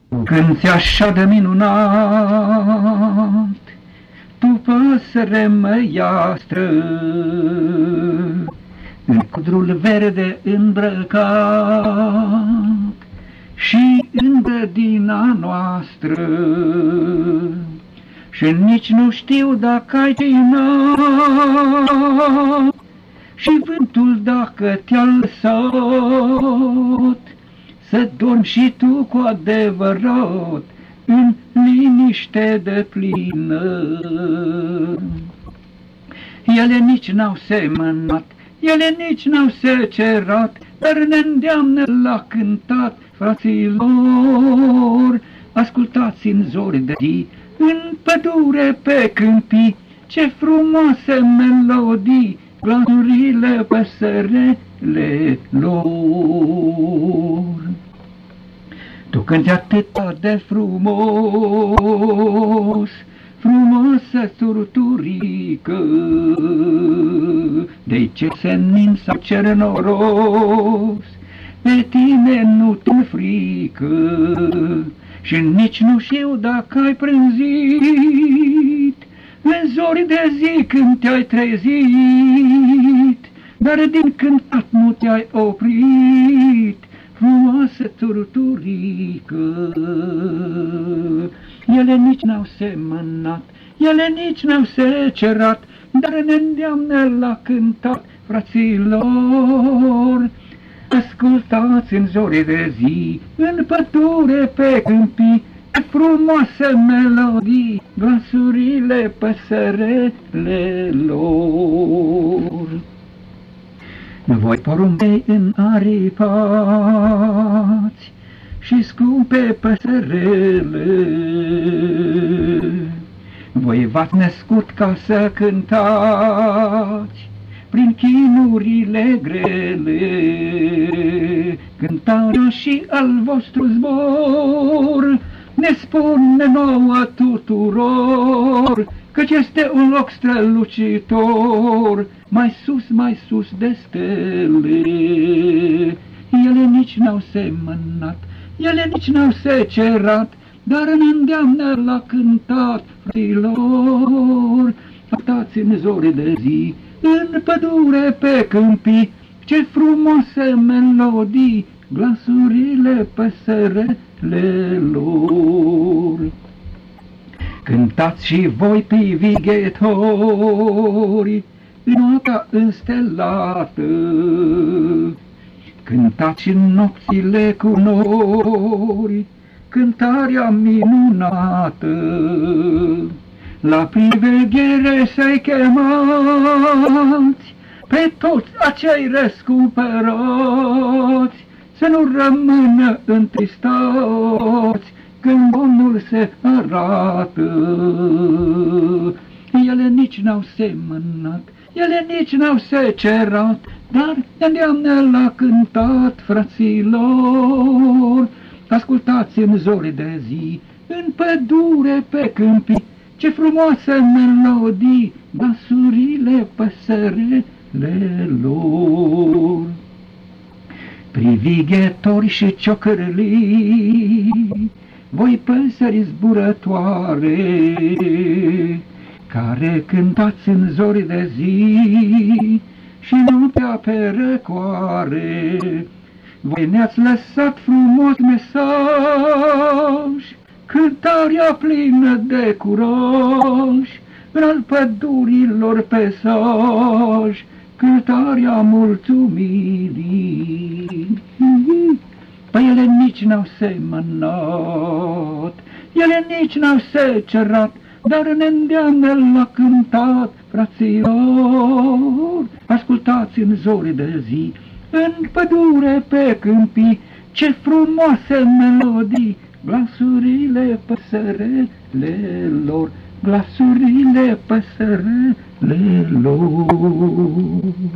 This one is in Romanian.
Cânti așa de minunat, tu păsăre măiastră, în cudrul verde îmbrăcat și în grădina noastră. Și nici nu știu dacă ai tinat și vântul dacă te-a lăsat, să dormi și tu cu adevărat în liniște deplină. Ele nici n-au semănat, ele nici n-au secerat, dar ne îndeamnă la cântat, fraților. Ascultați în zori de zi, în pădure pe câmpii, ce frumoase melodii, glasurile păsărele lor. Tu cânti atât de frumos, frumoasă turturică, de ce senin sau cer noros, pe tine nu te frică. Și nici nu știu dacă ai prânzit în zori de zi când te-ai trezit, dar din cântat nu te-ai oprit, frumoasă turturică. Ele nici n-au semănat, ele nici n-au secerat, dar ne îndeamnă la cântat, fraților. Ascultați în zori de zi, în pădure pe câmpii, frumoase melodii, glasurile păsărele lor. Voi porumbei înaripați și scumpe păsărele, voi v-ați născut ca să cântați prin chinurile grele, cântarea și al vostru zbor ne spune nouă tuturor, căci este un loc strălucitor, mai sus de stele. Ele nici n-au semănat, ele nici n-au secerat, dar ne îndeamnă la cântat, fraților. Ascultați în zori de zi, în pădure pe câmpii, ce frumoase melodii, glasurile păsărele lor. Cântați și voi, privighetori, în noaptea înstelată, cântați în nopțile cu nori, cântarea minunată. La priveghere să-i chemați pe toți acei răscumpărați, să nu rămână întristați când Domnul se arată. Ele nici n-au semănat, ele nici n-au secerat, dar ne îndeamnă la cântat, fraților. Ascultați în zori de zi, în pădure pe câmpii, ce frumoase melodii, glasurile păsărele lor. Privighetori și ciocărlii, voi păsări zburătoare, care cântați în zori de zi și noaptea pe răcoare, voi ne-ați lăsat frumos mesaj, cântarea plină de curaj, în pădurilor pesaj, cântarea mulțumirii. Păi ele nici n-au semănat, ele nici n-au secerat, dar ne îndeamnă la cântat, fraților. Ascultați în zori de zi, în pădure pe câmpii, ce frumoase melodii, glasurile păsărele lor, glasurile păsărele lor.